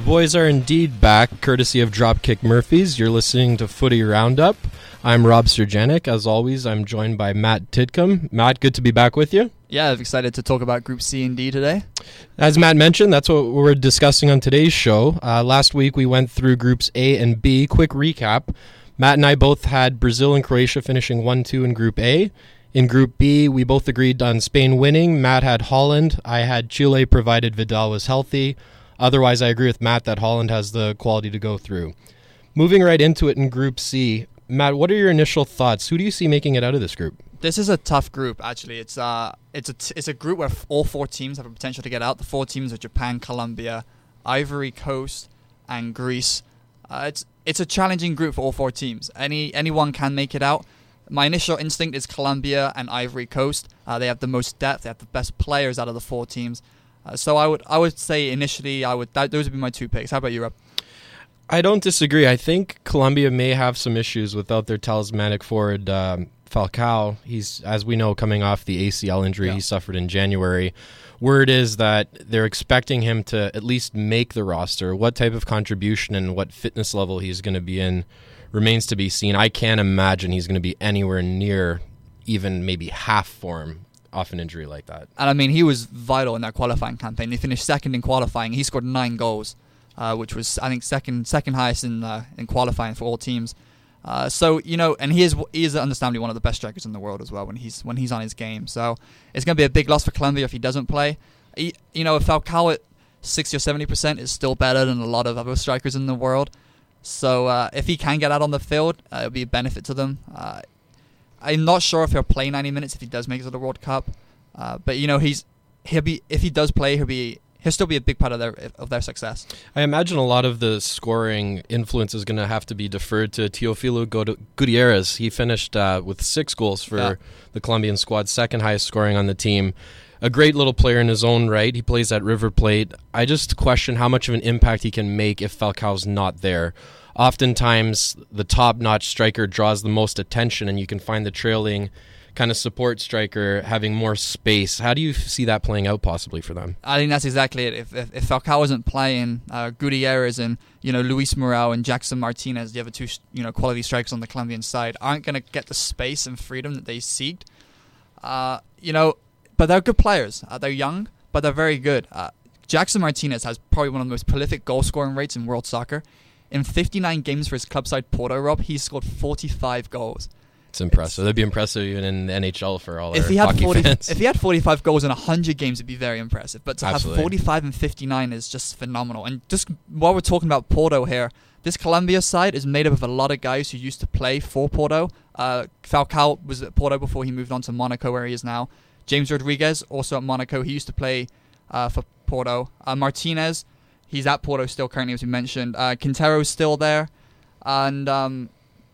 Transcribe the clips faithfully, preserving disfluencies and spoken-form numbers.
boys are indeed back, courtesy of Dropkick Murphys. You're listening to Footy Roundup. I'm Rob Surjanic. As always, I'm joined by Matt Tidcombe. Matt, good to be back with you. Yeah, I'm excited to talk about Group C and D today. As Matt mentioned, that's what we're discussing on today's show. Uh, last week, we went through Groups A and B. Quick recap. Matt and I both had Brazil and Croatia finishing one two in Group A. In Group B, we both agreed on Spain winning. Matt had Holland. I had Chile, provided Vidal was healthy. Otherwise, I agree with Matt that Holland has the quality to go through. Moving right into it in Group C, Matt, what are your initial thoughts? Who do you see making it out of this group? This is a tough group, actually. It's uh, it's a t- it's a group where f- all four teams have a potential to get out. The four teams are Japan, Colombia, Ivory Coast, and Greece. Uh, it's it's a challenging group for all four teams. Any anyone can make it out. My initial instinct is Colombia and Ivory Coast. Uh, they have the most depth. They have the best players out of the four teams. Uh, so I would I would say initially I would that, those would be my two picks. How about you, Rob? I don't disagree. I think Colombia may have some issues without their talismanic forward um, Falcao. He's, as we know, coming off the A C L injury yeah. he suffered in January. Word is that they're expecting him to at least make the roster. What type of contribution and what fitness level he's going to be in remains to be seen. I can't imagine he's going to be anywhere near even maybe half form off an injury like that. And I mean, he was vital in that qualifying campaign. He finished second in qualifying. He scored nine goals, uh, which was, I think, second second highest in uh, in qualifying for all teams. Uh, so, you know, and he is he is understandably one of the best strikers in the world as well when he's when he's on his game. So it's going to be a big loss for Colombia if he doesn't play. He, you know, Falcao at sixty or seventy percent is still better than a lot of other strikers in the world. So uh, if he can get out on the field, uh, it'll be a benefit to them. Uh, I'm not sure if he'll play ninety minutes if he does make it to the World Cup, uh, but you know he's he'll be if he does play he'll be he'll still be a big part of their of their success. I imagine a lot of the scoring influence is going to have to be deferred to Teofilo Gutierrez. He finished uh, with six goals for yeah. the Colombian squad, second highest scoring on the team. A great little player in his own right. He plays at River Plate. I just question how much of an impact he can make if Falcao's not there. Oftentimes, the top-notch striker draws the most attention, and you can find the trailing kind of support striker having more space. How do you see that playing out possibly for them? I think that's exactly it. If if, if Falcao isn't playing, uh, Gutierrez and you know Luis Morel and Jackson Martinez, the other two you know quality strikers on the Colombian side, aren't going to get the space and freedom that they seeked. Uh, you know, but they're good players. Uh, they're young, but they're very good. Uh, Jackson Martinez has probably one of the most prolific goal-scoring rates in world soccer. In fifty-nine games for his club side Porto, Rob, he's scored forty-five goals. It's impressive. It's, That'd be impressive even in the N H L for all if our he had hockey forty, fans. If he had forty-five goals in one hundred games, it'd be very impressive. But to Absolutely. have forty-five and fifty-nine is just phenomenal. And just while we're talking about Porto here, this Colombia side is made up of a lot of guys who used to play for Porto. Uh, Falcao was at Porto before he moved on to Monaco, where he is now. James Rodriguez, also at Monaco. He used to play uh, for Porto. Uh, Martinez, he's at Porto still currently, as we mentioned. Uh, Quintero's still there. And um,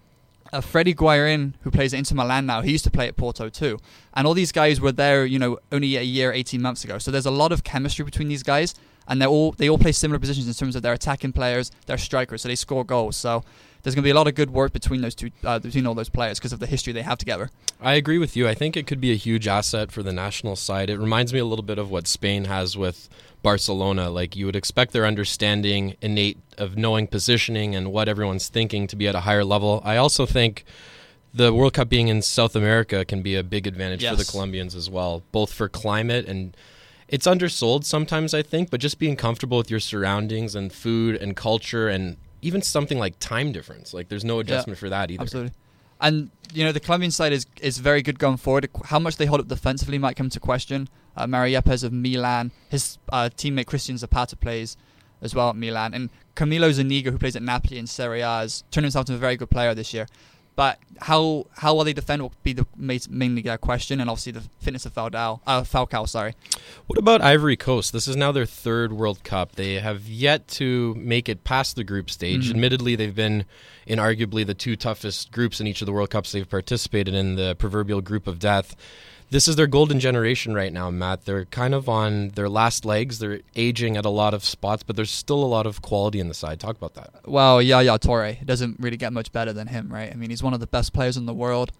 uh, Freddie Guarin, who plays at Inter Milan now, he used to play at Porto too. And all these guys were there, you know, only a year, eighteen months ago. So there's a lot of chemistry between these guys. And they're all they all play similar positions in terms of their attacking players, their strikers, so they score goals. So there's going to be a lot of good work between those two, uh, between all those players because of the history they have together. I agree with you. I think it could be a huge asset for the national side. It reminds me a little bit of what Spain has with Barcelona. Like you would expect their understanding innate of knowing positioning and what everyone's thinking to be at a higher level. I also think the World Cup being in South America can be a big advantage yes. for the Colombians as well, both for climate and it's undersold sometimes, I think, but just being comfortable with your surroundings and food and culture and even something like time difference. Like there's no adjustment yeah, for that either. Absolutely. And, you know, the Colombian side is is very good going forward. How much they hold up defensively might come to question. Uh, Mario Yepes of Milan, his uh, teammate Christian Zapata plays as well at Milan. And Camilo Zuniga, who plays at Napoli in Serie A, has turned himself into a very good player this year. But how how well they defend will be the mainly their question, and obviously the fitness of Falcao. Uh, Falcao, sorry. What about Ivory Coast? This is now their third World Cup. They have yet to make it past the group stage. Mm-hmm. Admittedly, they've been in arguably the two toughest groups in each of the World Cups they've participated in, the proverbial group of death. This is their golden generation right now, Matt. They're kind of on their last legs. They're aging at a lot of spots, but there's still a lot of quality in the side. Talk about that. Well, Yaya Toure doesn't really get much better than him, right? I mean, he's one of the best players in the world.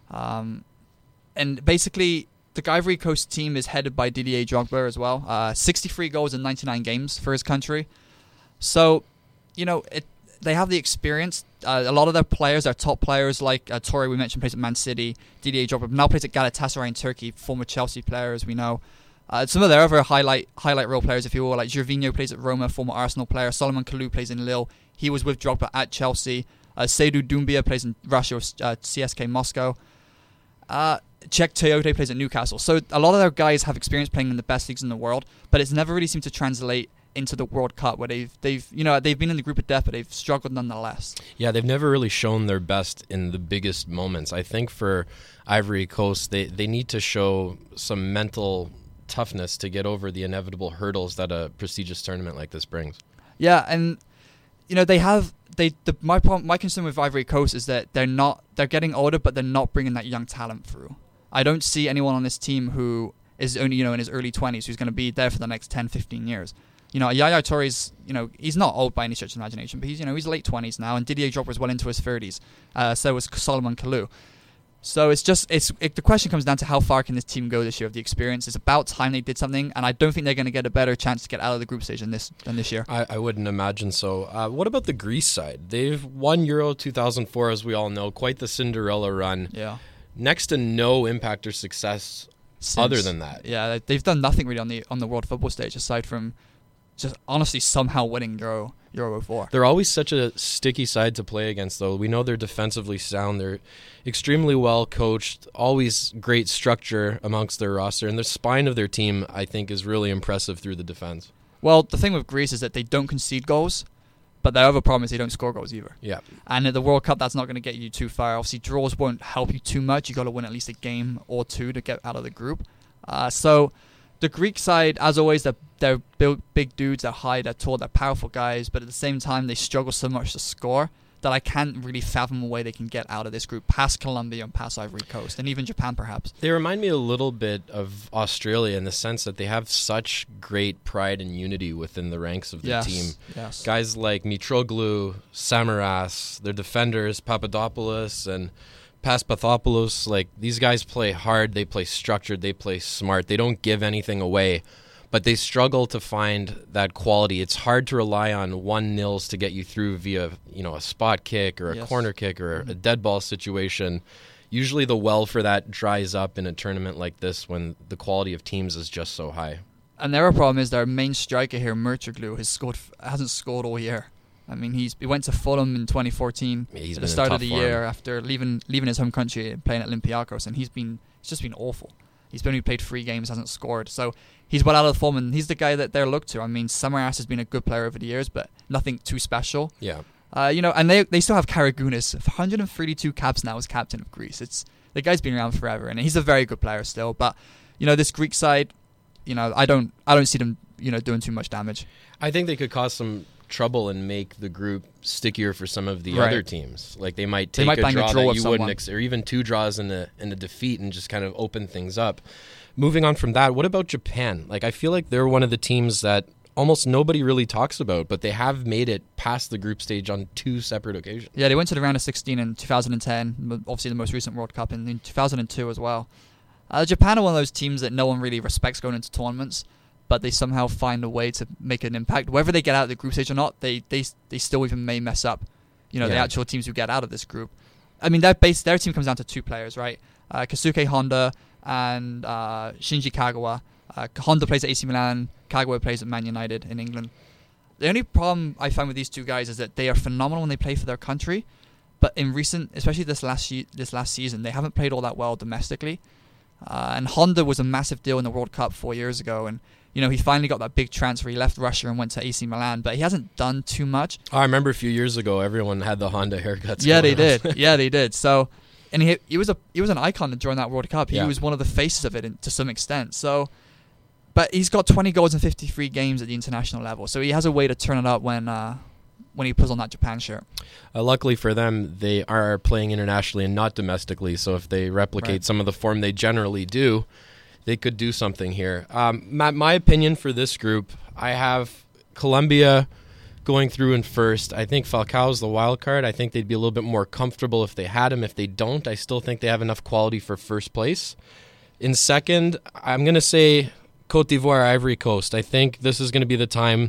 Um, and basically, the Ivory Coast team is headed by Didier Drogba as well. Uh, sixty-three goals in ninety-nine games for his country. So, you know, it, they have the experience. Uh, a lot of their players, their top players, like uh, Torre, we mentioned, plays at Man City. Didier Drogba now plays at Galatasaray in Turkey, former Chelsea player, as we know. Uh, some of their other highlight highlight role players, if you will, like Gervinho plays at Roma, former Arsenal player. Solomon Kalou plays in Lille. He was with Drogba at Chelsea. Uh, Seydou Doumbia plays in Russia, uh, C S K Moscow. Uh, Czech Toyote plays at Newcastle. So a lot of their guys have experience playing in the best leagues in the world, but it's never really seemed to translate into the World Cup, where they've they've you know they've been in the group of death, but they've struggled nonetheless. Yeah, they've never really shown their best in the biggest moments. I think for Ivory Coast, they, they need to show some mental toughness to get over the inevitable hurdles that a prestigious tournament like this brings. Yeah, and you know they have they the my problem, my concern with Ivory Coast is that they're not they're getting older, but they're not bringing that young talent through. I don't see anyone on this team who is only you know in his early twenties who's going to be there for the next ten, fifteen years. You know, Yaya Touré's, you know, he's not old by any stretch of imagination, but he's, you know, he's late twenties now, and Didier Drogba is well into his thirties. Uh, so was Solomon Kalou. So it's just, it's it, the question comes down to how far can this team go this year of the experience. It's about time they did something, and I don't think they're going to get a better chance to get out of the group stage than this than this year. I, I wouldn't imagine so. Uh, what about the Greece side? They've won Euro two thousand four, as we all know, quite the Cinderella run. Yeah. Next to no impact or success Since, other than that. Yeah, they've done nothing really on the on the world football stage aside from just honestly somehow winning Euro Euro four. They're always such a sticky side to play against, though. We know they're defensively sound. They're extremely well coached, always great structure amongst their roster, and the spine of their team, I think, is really impressive through the defense. Well, the thing with Greece is that they don't concede goals, but their other problem is they don't score goals either. Yeah. And at the World Cup, that's not going to get you too far. Obviously, draws won't help you too much. You've got to win at least a game or two to get out of the group. Uh, so the Greek side, as always, they're, they're big, big dudes, they're high, they're tall, they're powerful guys, but at the same time, they struggle so much to score that I can't really fathom a way they can get out of this group past Colombia and past Ivory Coast, and even Japan, perhaps. They remind me a little bit of Australia in the sense that they have such great pride and unity within the ranks of the yes, team. Yes. Guys like Mitroglou, Samaras, their defenders, Papadopoulos, and Paspathopoulos, like, these guys play hard, they play structured, they play smart, they don't give anything away, but they struggle to find that quality. It's hard to rely on one nils to get you through via, you know, a spot kick or a yes. corner kick or Mm-hmm. a dead ball situation. Usually the well for that dries up in a tournament like this when the quality of teams is just so high. And their problem is their main striker here, Mitroglou, has scored hasn't scored all year. I mean, he's he went to Fulham in twenty fourteen Yeah, he's at been the in start tough of the form. year after leaving leaving his home country and playing at Olympiacos, and he's been it's just been awful. He's only played three games, hasn't scored, so he's well out of form, and he's the guy that they're looked to. I mean, Samaras has been a good player over the years, but nothing too special. Yeah. Uh, you know, and they they still have Karagounis, one hundred thirty-two caps now as captain of Greece. It's the guy's been around forever, and he's a very good player still. But you know, this Greek side, you know, I don't I don't see them, you know, doing too much damage. I think they could cause some trouble and make the group stickier for some of the Right. other teams. Like they might They take might a bang a draw, draw that with you wouldn't, someone. ex- or even two draws in a in a defeat, and just kind of open things up. Moving on from that, what about Japan? Like I feel like they're one of the teams that almost nobody really talks about, but they have made it past the group stage on two separate occasions. Yeah, they went to the round of sixteen in two thousand ten, m- obviously the most recent World Cup, and in two thousand two as well. Uh, Japan are one of those teams that no one really respects going into tournaments, but they somehow find a way to make an impact. Whether they get out of the group stage or not, they they they still even may mess up, you know, the Yeah. actual teams who get out of this group. I mean, their base, their team comes down to two players, right? Uh, Keisuke Honda and uh, Shinji Kagawa. Uh, Honda plays at A C Milan, Kagawa plays at Man United in England. The only problem I find with these two guys is that they are phenomenal when they play for their country, but in recent, especially this last ye- this last season, they haven't played all that well domestically. Uh, and Honda was a massive deal in the World Cup four years ago, and you know he finally got that big transfer. He left Russia and went to A C Milan, but he hasn't done too much. Oh, I remember a few years ago, everyone had the Honda haircuts. Yeah, they going on. did. Yeah, they did. So, and he he was a he was an icon during that World Cup. He Yeah. was one of the faces of it in, to some extent. So, but he's got twenty goals in fifty-three games at the international level. So he has a way to turn it up when uh, when he puts on that Japan shirt. Uh, luckily for them, they are playing internationally and not domestically, so if they replicate Right. some of the form they generally do, they could do something here. Um, my, my opinion for this group, I have Colombia going through in first. I think Falcao's the wild card. I think they'd be a little bit more comfortable if they had him. If they don't, I still think they have enough quality for first place. In second, I'm going to say Cote d'Ivoire, Ivory Coast. I think this is going to be the time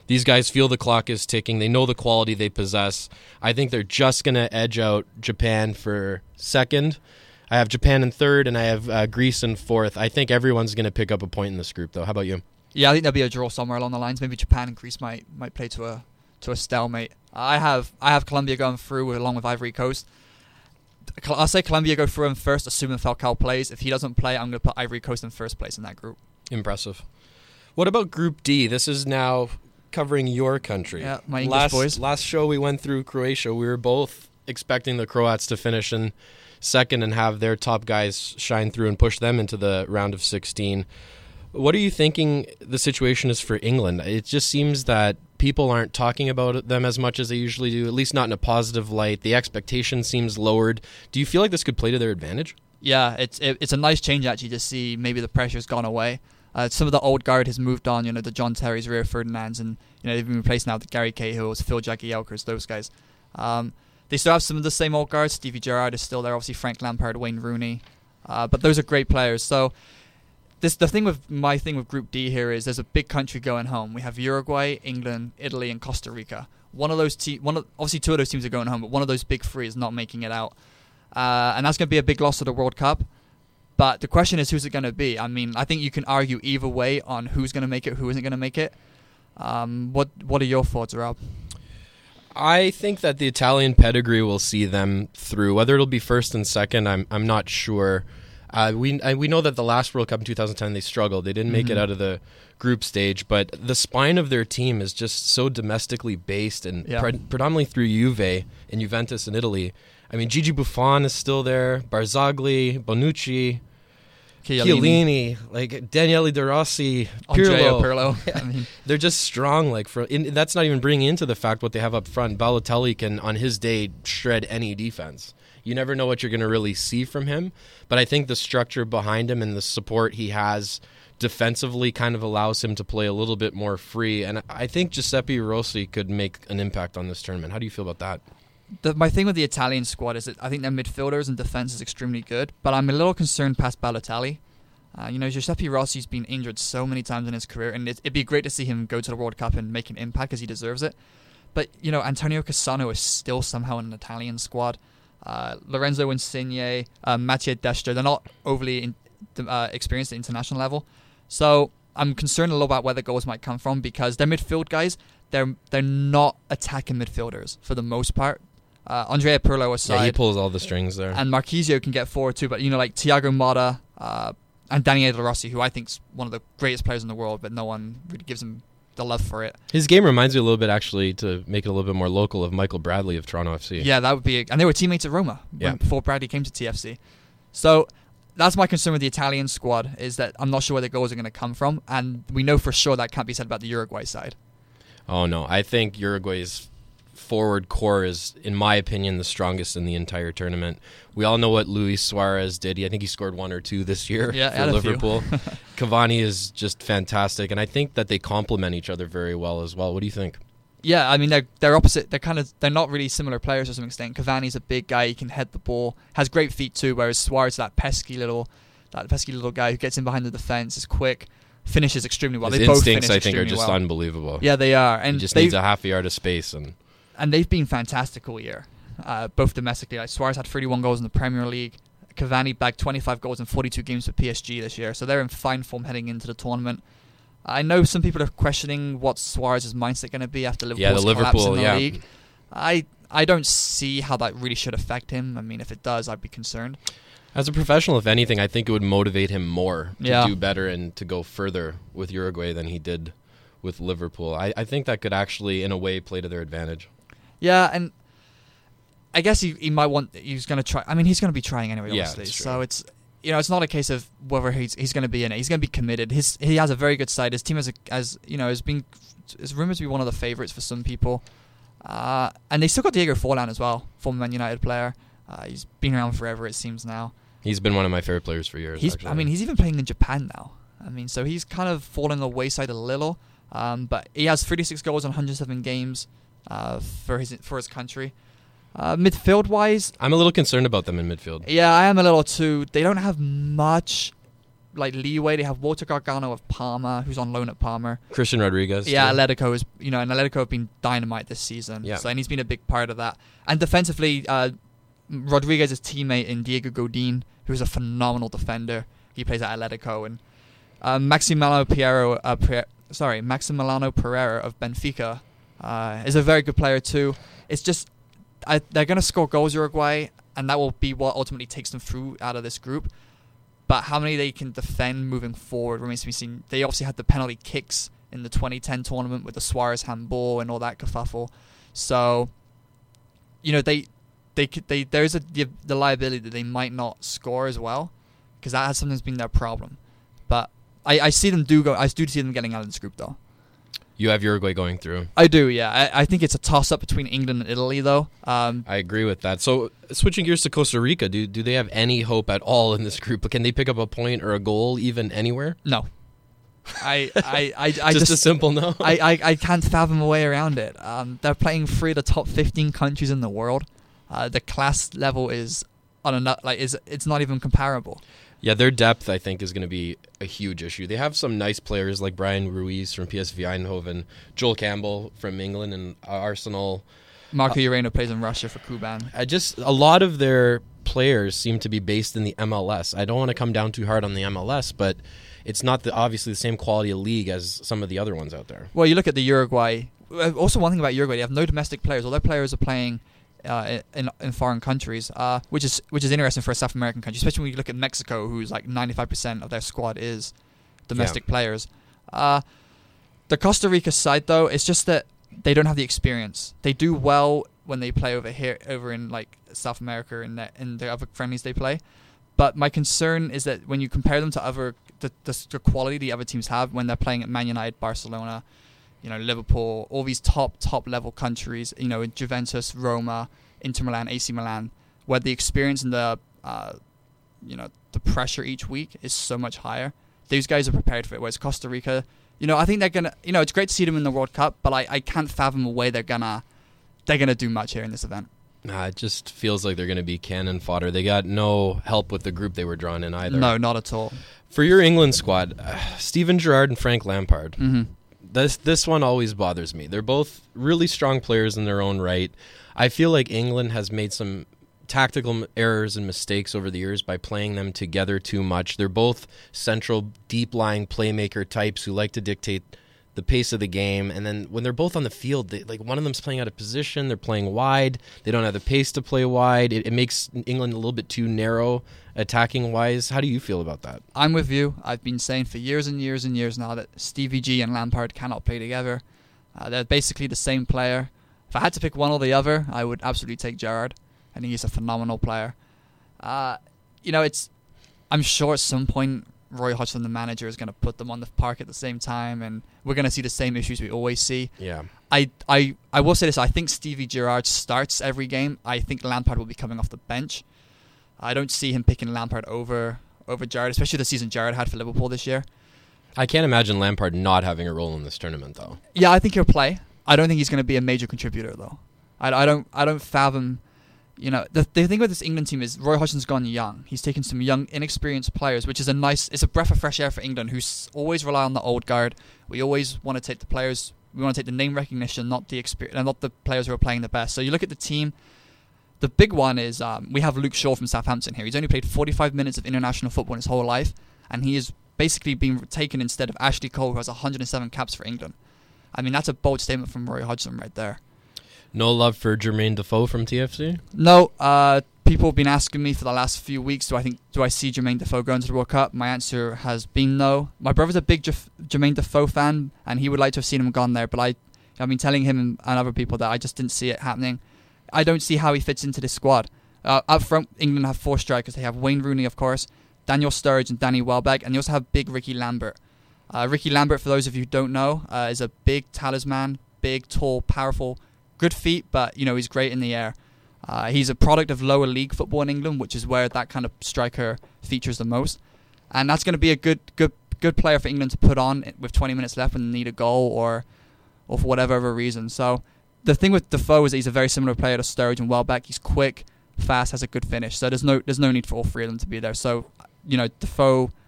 These guys feel the clock is ticking. They know the quality they possess. I think they're just going to edge out Japan for second. I have Japan in third, and I have uh, Greece in fourth. I think everyone's going to pick up a point in this group, though. How about you? Yeah, I think there'll be a draw somewhere along the lines. Maybe Japan and Greece might might play to a to a stalemate. I have I have Colombia going through along with Ivory Coast. I'll say Colombia go through him first, assuming Falcao plays. If he doesn't play, I'm going to put Ivory Coast in first place in that group. Impressive. What about Group D? This is now covering your country. Yeah, my English last, boys. Last show we went through Croatia. We were both expecting the Croats to finish in second and have their top guys shine through and push them into the round of sixteen. What are you thinking the situation is for England? It just seems that people aren't talking about them as much as they usually do, at least not in a positive light. The expectation seems lowered. Do you feel like this could play to their advantage? Yeah, it's it, it's a nice change actually to see maybe the pressure's gone away. Uh, some of the old guard has moved on, you know, the John Terrys, Rio Ferdinands, and you know they've been replaced now with Gary Cahills, Phil Jagielkas, those guys. Um, they still have some of the same old guards. Stevie Gerrard is still there, obviously Frank Lampard, Wayne Rooney, uh, but those are great players. So this the thing with my thing with Group D here is there's a big country going home. We have Uruguay, England, Italy, and Costa Rica. One of those te- one of, obviously two of those teams are going home, but one of those big three is not making it out, uh, and that's going to be a big loss to the World Cup. But the question is, who's it going to be? I mean, I think you can argue either way on who's going to make it, who isn't going to make it. Um, what What are your thoughts, Rob? I think that the Italian pedigree will see them through. Whether it'll be first and second, I'm I'm not sure. Uh, we I, we know that the last World Cup in two thousand ten they struggled. They didn't make mm-hmm. it out of the group stage, but the spine of their team is just so domestically based, and yeah. pre- predominantly through Juve and Juventus in Italy. I mean, Gigi Buffon is still there, Barzagli, Bonucci, Chiellini, like Daniele De Rossi, Pirlo. Pirlo. I mean, they're just strong. Like for in, that's not even bringing into the fact what they have up front. Balotelli can, on his day, shred any defense. You never know what you're going to really see from him. But I think the structure behind him and the support he has defensively kind of allows him to play a little bit more free. And I think Giuseppe Rossi could make an impact on this tournament. How do you feel about that? The, my thing with the Italian squad is that I think their midfielders and defense is extremely good, but I'm a little concerned past Balotelli. Uh, you know, Giuseppe Rossi's been injured so many times in his career, and it, it'd be great to see him go to the World Cup and make an impact because he deserves it. But, you know, Antonio Cassano is still somehow in an Italian squad. Uh, Lorenzo Insigne, uh, Mattia Destro, they're not overly in, uh, experienced at international level. So I'm concerned a little about where the goals might come from because their midfield guys, they're they're not attacking midfielders for the most part. Uh, Andrea Pirlo aside. Yeah, he pulls all the strings there. And Marchisio can get forward too, but you know, like Thiago Motta uh, and Daniele De Rossi, who I think is one of the greatest players in the world, but no one really gives him the love for it. His game reminds me a little bit, actually, to make it a little bit more local, of Michael Bradley of Toronto F C. Yeah, that would be, a, and they were teammates at Roma yeah. before Bradley came to T F C. So that's my concern with the Italian squad, is that I'm not sure where the goals are going to come from, and we know for sure that can't be said about the Uruguay side. Oh no, I think Uruguay's forward core is, in my opinion, the strongest in the entire tournament. We all know what Luis Suarez did. I think he scored one or two this year yeah, for Liverpool. Cavani is just fantastic, and I think that they complement each other very well as well. What do you think? Yeah, I mean they're they're opposite. They're kind of they're not really similar players to some extent. Cavani's a big guy; he can head the ball, has great feet too. Whereas Suarez, that pesky little, that pesky little guy who gets in behind the defense, is quick, finishes extremely well. His they instincts, both I think, are just well. unbelievable. Yeah, they are, and he just they've, needs a half a yard of space, and and they've been fantastic all year, uh, both domestically. Like Suarez had thirty-one goals in the Premier League. Cavani bagged twenty-five goals in forty-two games for P S G this year, so they're in fine form heading into the tournament. I know some people are questioning what Suarez's mindset going to be after Liverpool's yeah, the collapse Liverpool, in the yeah. league. I I don't see how that really should affect him. I mean, if it does, I'd be concerned. As a professional, if anything, I think it would motivate him more to yeah. do better and to go further with Uruguay than he did with Liverpool. I, I think that could actually, in a way, play to their advantage. Yeah, and I guess he, he might want. He's going to try. I mean, he's going to be trying anyway, Yeah, obviously. that's true. So it's you know, it's not a case of whether he's he's going to be in it. He's going to be committed. His he has a very good side. His team has a, as you know has been is rumored to be one of the favorites for some people. Uh, and they still got Diego Forlan as well, former Man United player. Uh, he's been around forever, it seems now. He's been one of my favorite players for years. He's, actually. I mean, he's even playing in Japan now. I mean, so he's kind of fallen the wayside a little. Um, but he has thirty-six goals in one hundred seven games uh, for his for his country. Uh, midfield wise, I'm a little concerned about them in midfield. yeah, I am a little too. They don't have much like leeway. They have Walter Gargano of Parma, who's on loan at Parma. Christian Rodriguez. Yeah, too. Atletico is, you know, and Atletico have been dynamite this season. Yeah. So, and he's been a big part of that. And defensively, uh, Rodriguez's teammate in Diego Godin, who's a phenomenal defender. He plays at Atletico. And uh, Maximiliano Piero, uh, Pre- sorry, Maximiliano Pereira of Benfica uh, is a very good player too. It's just I, they're going to score goals, Uruguay, and that will be what ultimately takes them through out of this group. But how many they can defend moving forward remains to be seen. They obviously had the penalty kicks in the twenty ten tournament with the Suarez handball and all that kerfuffle. So, you know, they they they there's a the, the liability that they might not score as well, because that has sometimes been their problem. But I, I see them do go. I do see them getting out of this group though. You have Uruguay going through. I do, yeah. I, I think it's a toss-up between England and Italy, though. Um, I agree with that. So, switching gears to Costa Rica, do do they have any hope at all in this group? Can they pick up a point or a goal even anywhere? no. I, I, I, I just, just a simple no. I, I, I can't fathom a way around it. Um, they're playing three of the top fifteen countries in the world. Uh, the class level is on a nut, like is it's not even comparable. Yeah, their depth, I think, is going to be a huge issue. They have some nice players like Brian Ruiz from P S V Eindhoven, Joel Campbell from England and Arsenal. Marco Ureno plays in Russia for Kuban. I just a lot of their players seem to be based in the M L S. I don't want to come down too hard on the M L S, but it's not the, obviously the same quality of league as some of the other ones out there. Well, you look at the Uruguay. Also, one thing about Uruguay, they have no domestic players. All their players are playing uh, in in foreign countries, uh, which is which is interesting for a South American country, especially when you look at Mexico, who's like ninety-five percent of their squad is domestic Yeah. players. Uh, the Costa Rica side, though, it's just that they don't have the experience. They do well when they play over here, over in like South America and the, in the other friendlies they play. But my concern is that when you compare them to other the, the, the quality the other teams have when they're playing at Man United, Barcelona, you know, Liverpool, all these top top level countries, you know, Juventus, Roma, Inter Milan, A C Milan, where the experience and the uh, you know the pressure each week is so much higher. These guys are prepared for it. Whereas Costa Rica, you know, I think they're gonna, you know, it's great to see them in the World Cup, but I, I can't fathom a way they're gonna they're gonna do much here in this event. Nah, it just feels like they're going to be cannon fodder. They got no help with the group they were drawn in either. No, not at all. For your England squad, uh, Steven Gerrard and Frank Lampard. Mm-hmm. This this one always bothers me. They're both really strong players in their own right. I feel like England has made some tactical errors and mistakes over the years by playing them together too much. They're both central, deep-lying playmaker types who like to dictate the pace of the game, and then when they're both on the field, they, like one of them's playing out of position, they're playing wide, they don't have the pace to play wide. It, it makes England a little bit too narrow attacking wise. How do you feel about that? I'm with you. I've been saying for years and years and years now that Stevie G and Lampard cannot play together. Uh, they're basically the same player. If I had to pick one or the other, I would absolutely take Gerrard. I think he's a phenomenal player. Uh, you know, it's. I'm sure at some point Roy Hodgson, the manager, is going to put them on the park at the same time, and we're going to see the same issues we always see. Yeah. I, I, I will say this. I think Stevie Gerrard starts every game. I think Lampard will be coming off the bench. I don't see him picking Lampard over over Gerrard, especially the season Gerrard had for Liverpool this year. I can't imagine Lampard not having a role in this tournament, though. Yeah, I think he'll play. I don't think he's going to be a major contributor, though. I, I don't I don't fathom. You know, the, the thing with this England team is Roy Hodgson's gone young. He's taken some young, inexperienced players, which is a nice, it's a breath of fresh air for England, who always rely on the old guard. We always want to take the players, we want to take the name recognition, not the experience, and not the players who are playing the best. So you look at the team. The big one is um, we have Luke Shaw from Southampton here. He's only played forty-five minutes of international football in his whole life, and he is basically being taken instead of Ashley Cole, who has one hundred seven caps for England. I mean, that's a bold statement from Roy Hodgson right there. No love for Jermaine Defoe from T F C? No. Uh, people have been asking me for the last few weeks, do I think do I see Jermaine Defoe going to the World Cup? My answer has been no. My brother's a big Jef- Jermaine Defoe fan, and he would like to have seen him gone there, but I, I've been telling him and, and other people that I just didn't see it happening. I don't see how he fits into this squad. Uh, up front, England have four strikers. They have Wayne Rooney, of course, Daniel Sturridge, and Danny Welbeck, and they also have big Ricky Lambert. Uh, Ricky Lambert, for those of you who don't know, uh, is a big talisman, big, tall, powerful, good feet, but you know he's great in the air. Uh, he's a product of lower league football in England, which is where that kind of striker features the most, and that's going to be a good, good, good player for England to put on with twenty minutes left when they need a goal or, or for whatever other reason. So the thing with Defoe is that he's a very similar player to Sturridge and Welbeck. He's quick, fast, has a good finish. So there's no, there's no need for all three of them to be there. So you know Defoe,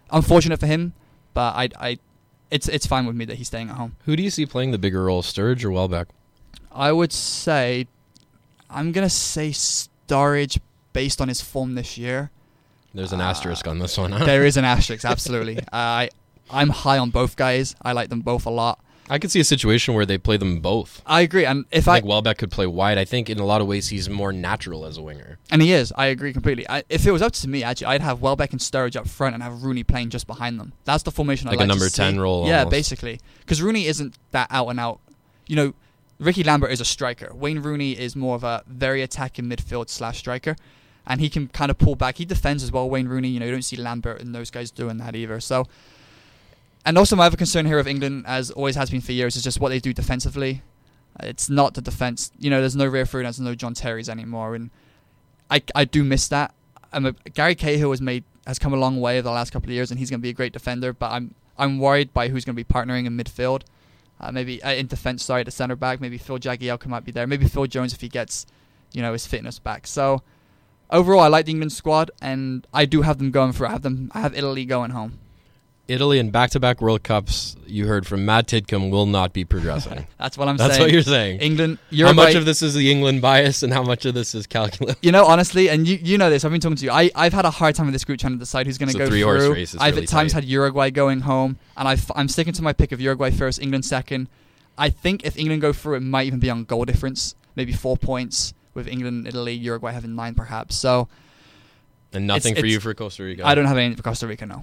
unfortunate for him, but I, I, it's it's fine with me that he's staying at home. Who do you see playing the bigger role, Sturridge or Welbeck? I would say, I'm gonna say Sturridge based on his form this year. There's an uh, asterisk on this one, huh? There is an asterisk, absolutely. uh, I I'm high on both guys. I like them both a lot. I could see a situation where they play them both. I agree, and if I I, think Welbeck could play wide. I think in a lot of ways he's more natural as a winger. and he is, I agree completely. I, if it was up to me, actually, I'd have Welbeck and Sturridge up front and have Rooney playing just behind them. That's the formation I Like like a number to see. ten role Yeah, almost. basically, because Rooney isn't that out and out. You know, Ricky Lambert is a striker. Wayne Rooney is more of a very attacking midfield slash striker, and he can kind of pull back. He defends as well. Wayne Rooney, you know, you don't see Lambert and those guys doing that either. So. And also my other concern here of England, as always has been for years, is just what they do defensively. Uh, It's not the defence. You know, there's no Rio Ferdinand, there's no John Terry's anymore. And I, I do miss that. I'm a, Gary Cahill has made has come a long way over the last couple of years, and he's going to be a great defender. But I'm I'm worried by who's going to be partnering in midfield. Uh, maybe uh, in defence, sorry, the centre back. Maybe Phil Jagielka might be there. Maybe Phil Jones if he gets, you know, his fitness back. So overall, I like the England squad, and I do have them going for it. I have them. I have Italy going home. Italy in back-to-back World Cups, you heard from Matt Tidcombe, will not be progressing. That's what I'm That's saying. what you're saying. England, How Uruguay, much of this is the England bias and how much of this is calculus? You know, honestly, and you you know this, I've been talking to you. I, I've had a hard time with this group trying to decide who's going to It's a go three-horse through. race. It's I've really at times tight. had Uruguay going home, and I've, I'm sticking to my pick of Uruguay first, England second. I think if England go through, it might even be on goal difference, maybe four points, with England, Italy, Uruguay having nine perhaps. So And nothing It's- for you it's- for Costa Rica. I don't have anything for Costa Rica, no.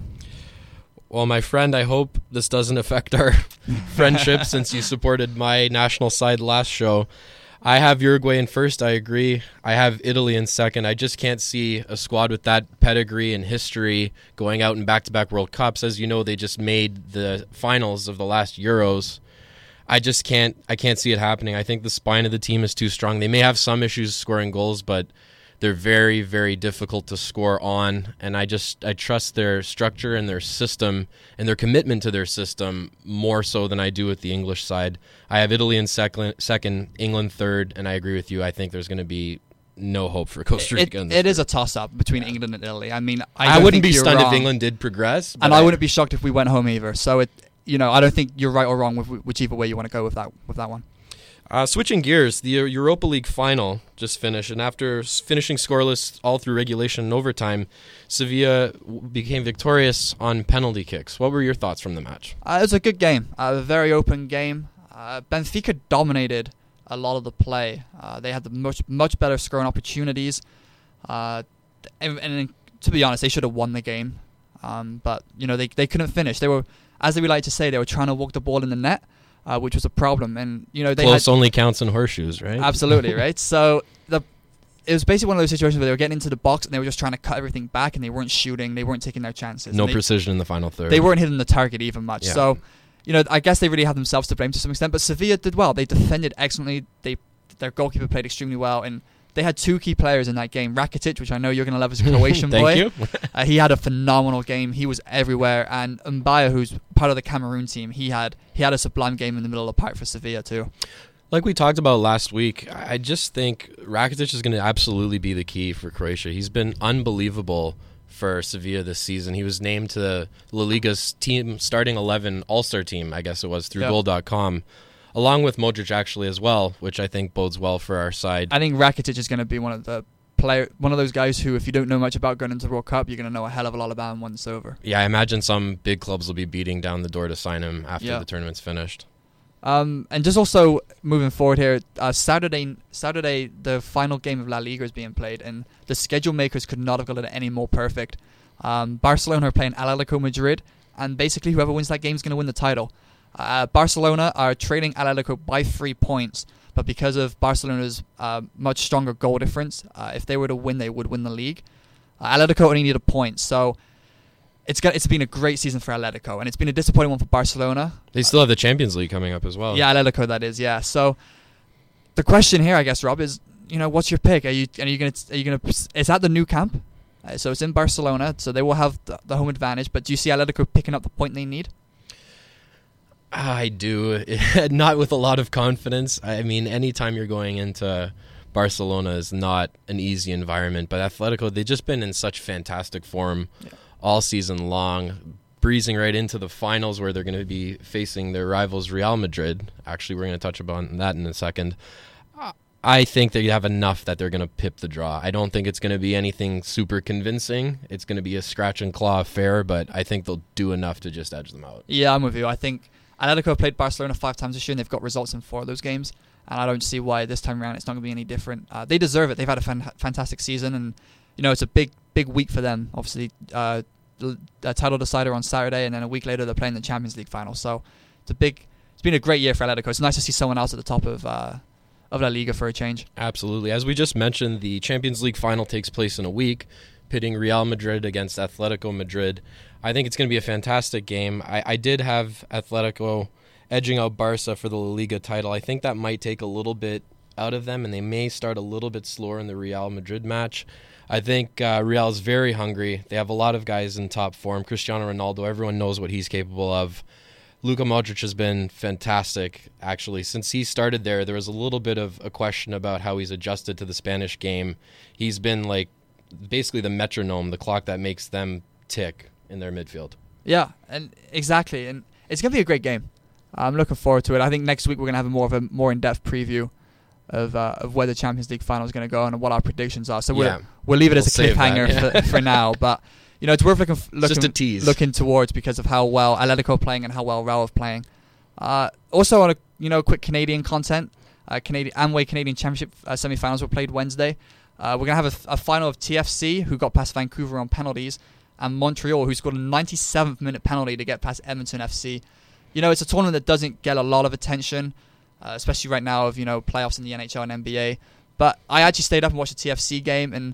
Well, my friend, I hope this doesn't affect our friendship since you supported my national side last show. I have Uruguay in first, I agree. I have Italy in second. I just can't see a squad with that pedigree and history going out in back-to-back World Cups. As you know, they just made the finals of the last Euros. I just can't I can't see it happening. I think the spine of the team is too strong. They may have some issues scoring goals, but they're very, very difficult to score on, and I just I trust their structure and their system and their commitment to their system more so than I do with the English side. I have Italy in second, second, England third, and I agree with you. I think there's going to be no hope for Costa It, Rica. in this it is group. a toss-up between England and Italy. I mean, I, I, don't wouldn't think be you're stunned wrong, if England did progress, but and I wouldn't be shocked if we went home either. So it, you know, I don't think you're right or wrong with whichever way you want to go with that with that one. Uh, switching gears, the Europa League final just finished, and after s- finishing scoreless all through regulation and overtime, Sevilla w- became victorious on penalty kicks. What were your thoughts from the match? Uh, it was a good game, uh, a very open game. Uh, Benfica dominated a lot of the play. Uh, they had the much much better scoring opportunities, uh, and, and to be honest, they should have won the game. Um, but you know, they they couldn't finish. They were, as they would like to say, they were trying to walk the ball in the net, uh, which was a problem. And you know, they Close had, only counts in horseshoes, right? absolutely right. So the it was basically one of those situations where they were getting into the box and they were just trying to cut everything back, and they weren't shooting, they weren't taking their chances. No and they, precision in the final third. They weren't hitting the target even much. Yeah. So, you know, I guess they really have themselves to blame to some extent. But Sevilla did well. They defended excellently. They their goalkeeper played extremely well, and they had two key players in that game. Rakitic, which I know you're going to love as a Croatian Thank boy. you. uh, he had a phenomenal game. He was everywhere. And Mbaya, who's part of the Cameroon team, he had he had a sublime game in the middle of the park for Sevilla too. Like we talked about last week, I just think Rakitic is going to absolutely be the key for Croatia. He's been unbelievable for Sevilla this season. He was named to the La Liga's team starting eleven All-Star team, I guess it was, through Yeah. goal dot com, along with Modric actually as well, which I think bodes well for our side. I think Rakitic is going to be one of the player, one of those guys who, if you don't know much about going into the World Cup, you're going to know a hell of a lot about him once it's over. Yeah, I imagine some big clubs will be beating down the door to sign him after Yeah. the tournament's finished. Um, and just also moving forward here, uh, Saturday, Saturday, the final game of La Liga is being played, and the schedule makers could not have got it any more perfect. Um, Barcelona are playing Atletico Madrid, and basically whoever wins that game is going to win the title. Uh, Barcelona are trailing Atletico by three points, but because of Barcelona's uh, much stronger goal difference, uh, if they were to win, they would win the league. Uh, Atletico only need a point, so it's got, it's been a great season for Atletico, and it's been a disappointing one for Barcelona. They still have the Champions League coming up as well. Yeah, Atletico, that is. Yeah. So the question here, I guess, Rob, is you know, what's your pick? Are you are you gonna are you gonna? Is that the new camp? Uh, so it's in Barcelona, so they will have the, the home advantage. But do you see Atletico picking up the point they need? I do. Not with a lot of confidence. I mean, anytime you're going into Barcelona is not an easy environment, but Atletico, they've just been in such fantastic form Yeah. all season long. breezing right into the finals where they're going to be facing their rivals Real Madrid. Actually, we're going to touch upon that in a second. I think they have enough that they're going to pip the draw. I don't think it's going to be anything super convincing. It's going to be a scratch and claw affair, but I think they'll do enough to just edge them out. Yeah, I'm with you. I think Atletico played Barcelona five times this year, and they've got results in four of those games. And I don't see why this time around it's not going to be any different. Uh, they deserve it. They've had a fan- fantastic season, and you know it's a big, big week for them. Obviously, uh, a title decider on Saturday, and then a week later they're playing the Champions League final. So it's a big. It's been a great year for Atletico. It's nice to see someone else at the top of uh, of La Liga for a change. Absolutely. As we just mentioned, the Champions League final takes place in a week, pitting Real Madrid against Atletico Madrid. I think it's going to be a fantastic game. I, I did have Atletico edging out Barca for the La Liga title. I think that might take a little bit out of them, and they may start a little bit slower in the Real Madrid match. I think uh, Real is very hungry. They have a lot of guys in top form. Cristiano Ronaldo, everyone knows what he's capable of. Luka Modric has been fantastic, actually. Since he started there, there was a little bit of a question about how he's adjusted to the Spanish game. He's been like basically the metronome, the clock that makes them tick in their midfield. Yeah, and exactly. And it's going to be a great game. I'm looking forward to it. I think next week we're going to have a more of a more in-depth preview of uh, of where the Champions League final is going to go and what our predictions are. So yeah. we'll we'll leave it We'll as a cliffhanger that, yeah. for, for now. But you know, it's worth looking looking, just a tease. looking towards because of how well Atletico are playing and how well Real are playing. Uh, also, on a you know quick Canadian content, uh, Canadian Amway Canadian Championship uh, semi-finals were played Wednesday. Uh, we're gonna have a, th- a final of T F C, who got past Vancouver on penalties, and Montreal, who scored a ninety-seventh minute penalty to get past Edmonton F C. You know, it's a tournament that doesn't get a lot of attention, uh, especially right now of, you know, playoffs in the N H L and N B A. But I actually stayed up and watched the T F C game, and,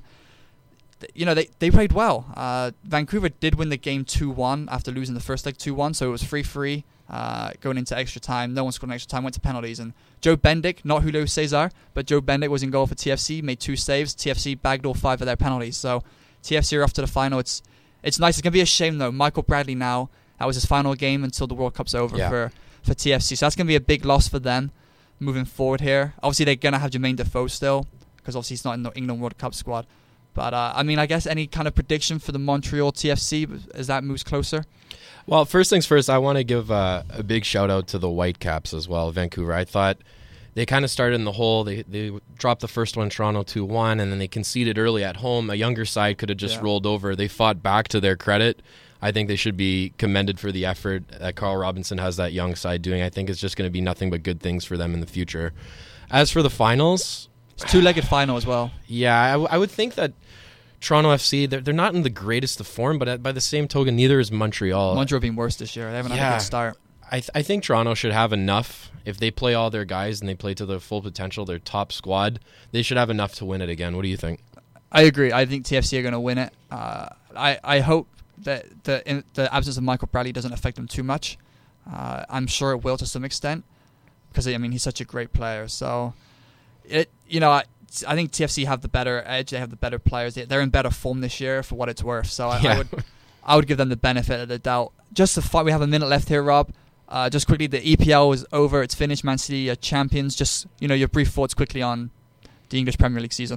th- you know, they, they played well. Uh, Vancouver did win the game two one after losing the first leg two one, so it was three three uh, going into extra time. No one scored in extra time, went to penalties. And Joe Bendick, not Julio Cesar, but Joe Bendick was in goal for T F C, made two saves. T F C bagged all five of their penalties. So T F C are off to the final. It's, it's nice. It's going to be a shame, though. Michael Bradley now, that was his final game until the World Cup's over yeah. for, for T F C. So that's going to be a big loss for them moving forward here. Obviously, they're going to have Jermaine Defoe still because obviously he's not in the England World Cup squad. But, uh, I mean, I guess any kind of prediction for the Montreal T F C as that moves closer? Well, first things first, I want to give uh, a big shout-out to the Whitecaps as well, Vancouver. I thought they kind of started in the hole. They they dropped the first one, Toronto two one, and then they conceded early at home. A younger side could have just yeah. rolled over. They fought back to their credit. I think they should be commended for the effort that Carl Robinson has that young side doing. I think it's just going to be nothing but good things for them in the future. As for the finals... It's a two-legged final as well. Yeah, I, w- I would think that Toronto F C, they're, they're not in the greatest of form, but at, by the same token, neither is Montreal. Montreal being worse this year. They haven't yeah, had a good start. I, th- I think Toronto should have enough. If they play all their guys and they play to their full potential, their top squad, they should have enough to win it again. What do you think? I agree. I think T F C are going to win it. Uh, I, I hope that the in, the absence of Michael Bradley doesn't affect them too much. Uh, I'm sure it will to some extent because I mean he's such a great player. So it you know I, I think T F C have the better edge. They have the better players. They, they're in better form this year for what it's worth. So I, yeah. I would I would give them the benefit of the doubt. Just the fight. We have a minute left here, Rob. Uh, just quickly, the E P L is over. It's finished. Man City are champions. Just you know your brief thoughts quickly on the English Premier League season.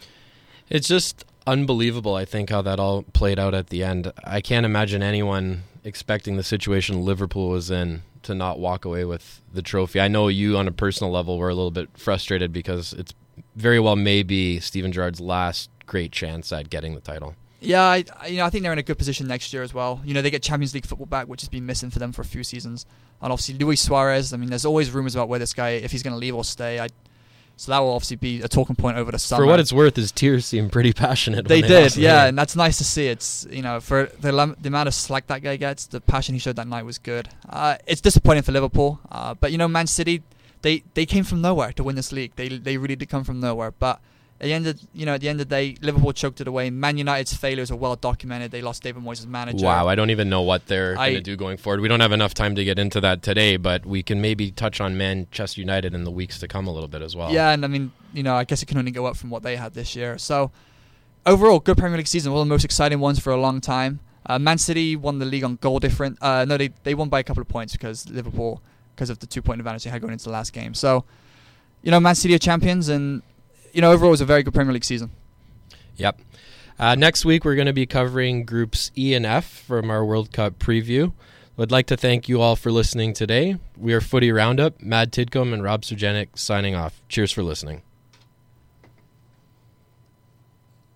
It's just unbelievable, I think, how that all played out at the end. I can't imagine anyone expecting the situation Liverpool was in to not walk away with the trophy. I know you, on a personal level, were a little bit frustrated because it's very well may be Steven Gerrard's last great chance at getting the title. Yeah, I, you know, I think they're in a good position next year as well. You know, they get Champions League football back, which has been missing for them for a few seasons. And obviously, Luis Suarez, I mean, there's always rumors about where this guy, if he's going to leave or stay. I So that will obviously be a talking point over the summer. For what it's worth, his tears seem pretty passionate. They, when they did, did, yeah, and that's nice to see. It's you know for the, the amount of slack that guy gets, the passion he showed that night was good. Uh, it's disappointing for Liverpool, uh, but you know Man City, they, they came from nowhere to win this league. They they really did come from nowhere. But at the end of you know at the end of the day, Liverpool choked it away. Man United's failures are well documented. They lost David Moyes as manager. Wow, I don't even know what they're going to do going forward. We don't have enough time to get into that today, but we can maybe touch on Manchester United in the weeks to come a little bit as well. Yeah, and I mean, you know, I guess it can only go up from what they had this year. So, overall, good Premier League season. One of the most exciting ones for a long time. Uh, Man City won the league on goal difference. Uh, no, they they won by a couple of points because Liverpool, because of the two-point advantage they had going into the last game. So, you know, Man City are champions, and, you know, overall it was a very good Premier League season. Yep. Uh, next week, we're going to be covering Groups E and F from our World Cup preview. I'd like to thank you all for listening today. We are Footy Roundup, Matt Tidcombe and Rob Sergenik signing off. Cheers for listening.